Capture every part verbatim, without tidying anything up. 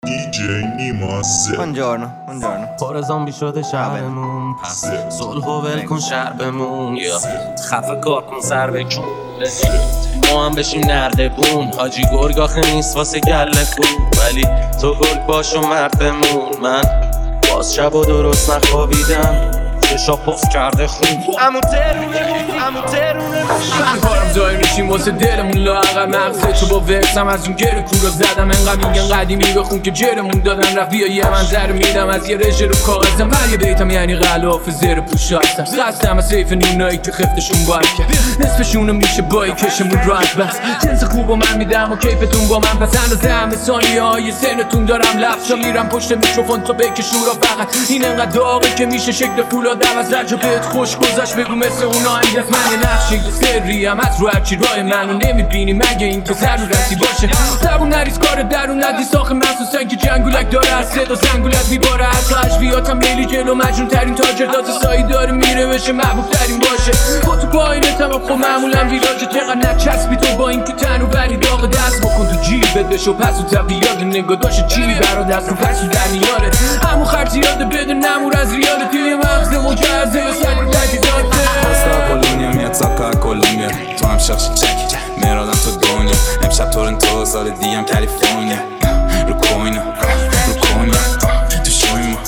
دی جی نیمازه. Buongiorno, buongiorno. پر زامبی شده شهرمون، پس صلح و ول کن شهر بمون، یا خفه کار کن سر بکن ما هم بشیم نردبون. حاجی گرگ آخه نیست واسه گله کن، ولی تو گرگ باش و مرد بمون. من باز شب و درست نخوابیدم، چشا پفت کرده خون. امو ترونه امو ترونه کارم جای میشیم واسه دلمون لاغر مغزه تو با ورسم از اون گره کورا زدم. انقدر میگن قدیمی بخون که جرمون دادن رفت بیا یه منظر میدم از یه رژه رو کاغذم. من یه بیتم یعنی غلاف زیر پوش هستم، قصدم از سیف نیمنایی که خفتشون باید کرد. نصفشونو میشه بایی کشمون راحت بس. جنس خوب و من میدم و کیفتون با من پس اندازه همه ثانیه های سنتون دارم لفشا میرم پشت میکروفون تو بکشون را فقط. این انقدر داغه که میشه شکل فولادم از رجا بهت خوش گذاشت بگو مثل اونا اینجاست. من یه نقشی سری هم از رو هرچی راه منو نمیبینی مگه این که ضرورتی باشه. زبون نریز کار درون ندی ساخه محسوسن که جنگولک داره از صدا زنگولک میباره. حتی عشویاتم لیلی جلو مجنون ترین تاجر داده سایی داره میره بشه محبوب ترین باشه. با تو پایینتم خب معمولا ویراجه چقدر نچسبی تو با این که تنو بری داغ دست بکن تو جیبت بشو پس و تبی یاد نگاه داشت چی برا دست رو پس و در میاره. همون خرچی یاده بده نمور از ریاله توی مغز مجرزه و سری تکی داده. پاستا کولونیا میاد ساکا کولومبیا، تو هم شخصی چک میرادم تو دنیا. امشب تورنتو سال دیگم کالیفرنیا، رو کوینا رو کونیا تو شوی ما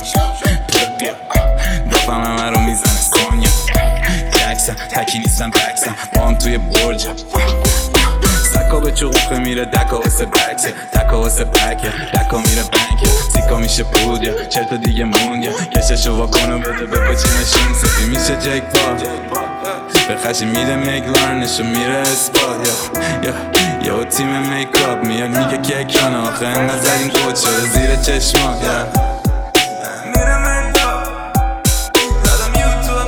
دفعه همه رو میزنه سونیا. جکسم تکی نیستم بکسم با هم توی برجم. سکا به چوقه میره دکا واسه بکسه تکا واسه پکه دکا میره بنکه سیکا میشه پودیا چرت دیگه موندیا. کششو واکنو بده به پچی نشین سفی میشه جیک پا به خشی میده میگلار نشو میره اسپاد. یا یا یا تیم میکاپ میاد میگه که اکرانه آخه انقدر زدین گوت شده زیر چشما. میره میکاپ زدم یوتیوب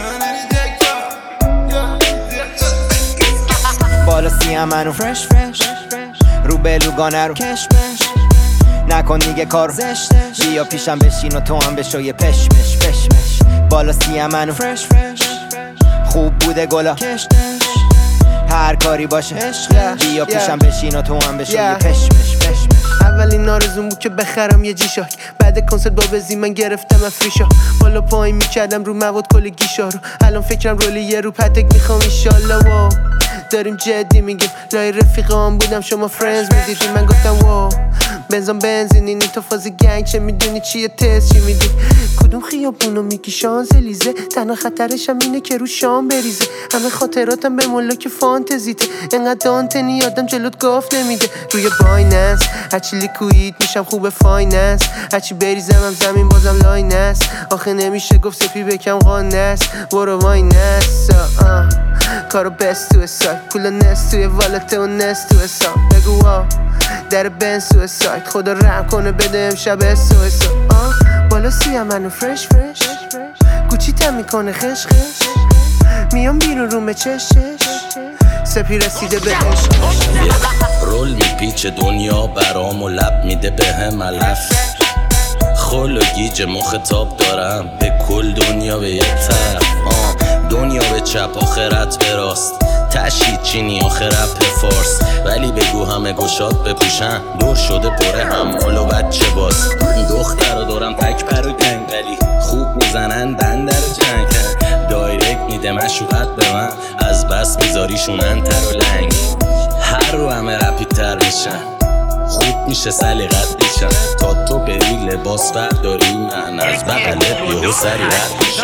بالا سیم منو فرش فرش رو بلوگانه رو کش بش نکن دیگه کارو زشتش. بیا پیشم بشین و تو هم بشو یه پشمش پشمش. بالا سیم منو فرش فرش خوب بوده گلا کشتش. هر کاری باشه عشقه. بیا پیشم بشین و تو هم بشو یه پشمش پشمش. اولین آرزوم بود که بخرم یه جیشاک، بعد کنسرت با بزی من گرفتم افریشا. بالا پایین میکردم رو مواد کل گیشا رو. الان فکرم رولی یه رو پتک میخوام ایشالله. واو داریم جدی میگیم لای رفیقام بودم شما فرنز میدیدین. من گفتم واو بنزام بنزینینی تو فاز گنگ چه میدونی چیه تست چی میدی. کدوم خیابونو میگی شانزلیزه؟ تنها خطرشم اینه که رو شام بریزه. همه خاطراتم به ملاک فانتزیته، انقدر دانتنی یادم جلوت گاف نمیده. روی بایننس هرچی لیکوید میشم خوب فایننس، هرچی بریزم هم زمین بازم لاینس. آخه نمیشه گفت سپی بکم قانس برو واینس. کارو بست تو سایت پول نست توی والته و نست تو حساب. بگو وا در بن سویساید خدا رحم کنه بده امشب سویساید. بالا سیم منو فرش فرش گوچی تم میکنه خش خش. میام بیرون رومه چش چش سپی رسیده به عشق. رول میپیچ دنیا برام و لب میده به هم علف. خل و گیج مخاطب دارم به کل دنیا به یک طرف. آه دنیا به چپ آخرت به راست، تشهید چینی آخرت به فارس. ولی بگو همه گشاد بپوشن دور شده پره همال و بچه باز. دختر رو دارم تک پر و گنگ ولی خوب میزنن بندر جنگ. دایرکت میده مشروعت به من از بس میذاریشون انتر و لنگ. هر رو همه رپیدتر میشن خوب میشه سلیقت میشن. تا تو بری لباس برداری من از بغلت یهو سری رد میشن.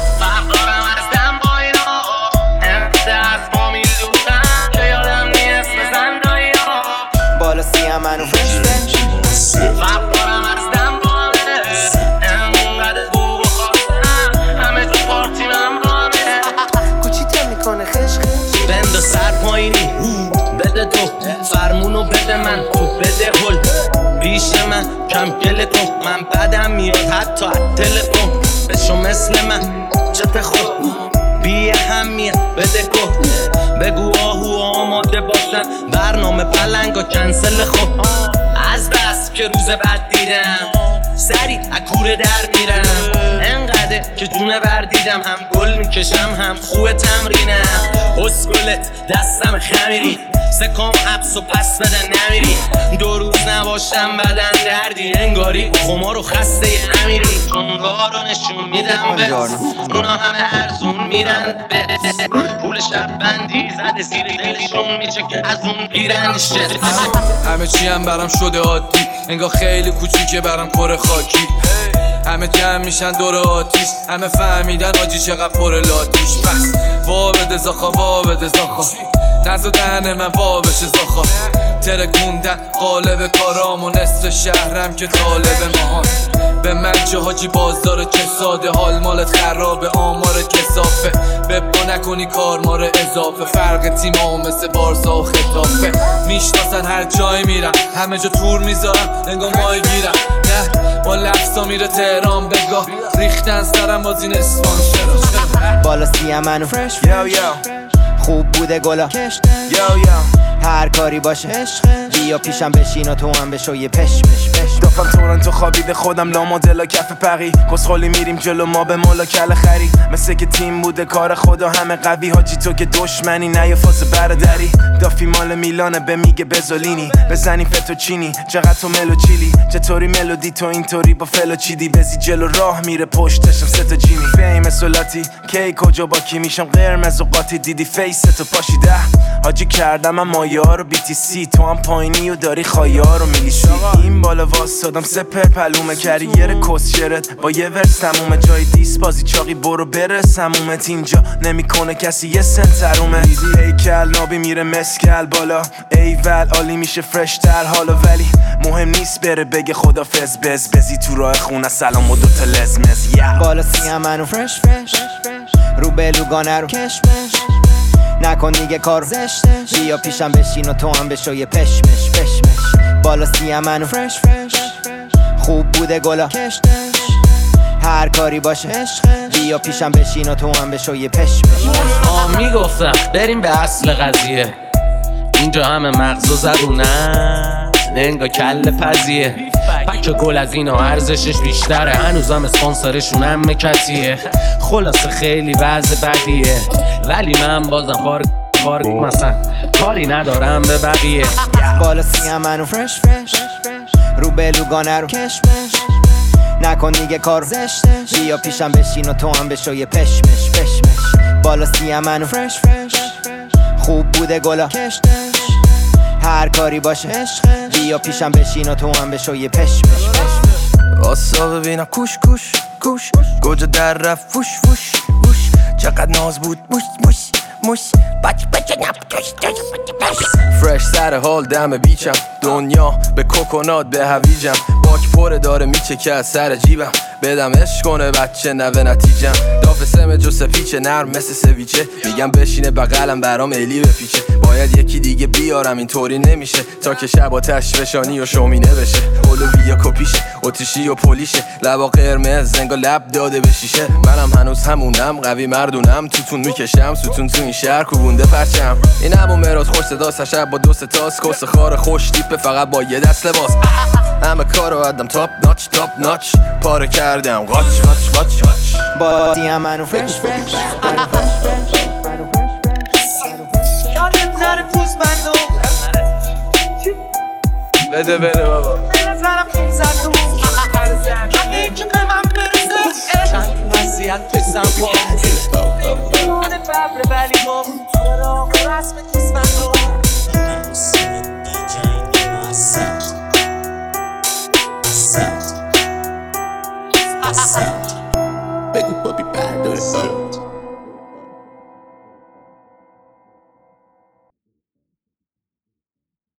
بالا سیم منو فرش فرش غفارم ارزدم با همه انقدر بو و خواستم همه تو پارتی من رامه. گوچی تم میکنه خش خش. بند و سر پایینی بده تو فرمونو بده من تو بده هل بیش من کم گل تو. من بدم میاد حتی از تلفن بشو مثل من چت خود بی همیه بده گفت. بگو آهو آماده باشن برنامه پلنگا کنسل خب. از بس که روز بعد دیدم سری اکوره در میرم. انقدر بده که دونه بردیدم، هم گل میکشم هم خوه تمرینم. اسکلت دستم خمیری، سکام حبس و پس بدن نمیری. دو روز نباشم بدن دردی، انگاری خمار و خسته امیری. چونگار رو نشون میدم به اونا همه ارزون میرن به پول شب بندی زده زیر دلشون میچه که از اون بیرن شد. همه چی هم برام شده عادی، انگار خیلی کوچیکه برام پر خاکی. همه جمع میشن دور آتیش، همه فهمیدن آجی چقدر پر لاتیش. پس وا بده زاخا وا بده زاخا، نزا دهن من وا بشه زاخا. ترکوندن قالب کارام و نصف شهرم که طالب ماهان. به مجه حاجی بازدار که ساده، حال مالت خرابه آمار کسافه. بپا نکنی کار ماره اضافه، فرق تیم ها مثل بارسا و خطافه. میشناسن هر جای میرم، همه جا تور میذارم انگار مای گیرم. نه با لفظا میره تهران بگاه، ریختن سرم باز این اسفان. چرا بالا سیم منو Yo yo خوب بوده گلا Yo yo هر کاری باشه بیا پیشم بشین و تو هم بشو یه پشمش پش. دافم تورنتو خوابیده خودم لامادلا کف پقی، کسخالی میریم جلو ما به مولا کل خری. مثل که تیم بوده کار خدا همه قوی، حاجی تو که دشمنی نه یه فاز برادری. دافی مال میلانه به میگه بزولینی، بزنی فتوچینی چقدر تو ملو چیلی. چطوری ملودی تو اینطوری با فلو چیدی، بزی جلو راه میره پشتشم سه تا جیمی. فیم سولاتی کی کجا با کی میشم قرمز و قاطی، دیدی فیس تو پاشیده حاجی کردم من مایا رو بی تی سی. تو هم پایینی و داری خایا رو میلیشی. این بالا واسادم سپر پلومه کریر کسشرت با یه ورس تمومه. جای دیس بازی چاقی برو برس همومت، اینجا نمیکنه کسی یه سنترومه. هیکل نابی میره مسکل بالا ایول عالی میشه فرش تر حالا، ولی مهم نیست بره بگه خدافظ. بز بزی تو راه خونه سلام و دوتا لزمز. بالا سیم منو فرش فرش رو بلوگانه رو کشمش. نکن دیگه کار زشتش، بیا پیشم بشین و تو هم بشو یه پشمش پشمش. بالا سیم منو فرش فرش خوب بوده گلا کشتش. هر کاری باشه بیا پیشم بشین و تو هم بشو یه پشمش. آه میگفتم بریم به اصل قضیه، اینجا همه مغز و زبونن انگار کل پزیه. پک گل از اینا ارزشش بیشتره، هنوزم اسپانسرشون هم مکتیه. خلاصه خیلی وضع بدیه، ولی من بازم کار کار مثلا کاری ندارم به بقیه. بالا سیم منو فرش فرش رو بلوگانه رو کشمش. نکن دیگه کار زشتش، بیا پیشم بشین و تو هم بشو یه پشمش پشمش. بالا سیم منو فرش فرش خوب بوده گلا کشتش. هر کاری باشه بیا پیشم بشین و تو هم بشو یه پشمش پشمش. آسا ببینم کوش کوش کوش گوجه در رفت فوش فوش فوش. چقدر ناز بود موش موش موش بچ بچ نپ توش توش. فرش سر حال دم بیچم، دنیا به کوکونات به هویجم. باک پره داره میچه که از سر جیبم، بدم عشق کنه بچه نوه نتیجم. داف سم جو سپیچه نرم مثل سویچه، میگم بشینه بغلم برام الی بپیچه. باید یکی دیگه بیارم اینطوری نمیشه، تا که شب آتش فشانی و شومینه بشه. اولویا کپیشه اتیشی و پلیشه، لبا قرمز انگار لب داده به شیشه. منم هنوز همونم قوی مردونم، توتون میکشم ستون تو این شهر کوبونده پرچم. این همون مراد خوش صدا شب با دو ستاس، کس خار خوش تیپه فقط با یه دست لباس. همه کارو ادم تاپ ناچ تاپ ناچ، پاره کردم قاچ قاچ قاچ قاچ. با سیم منو فرش فرش بده بره بابا. بگو بابی برداره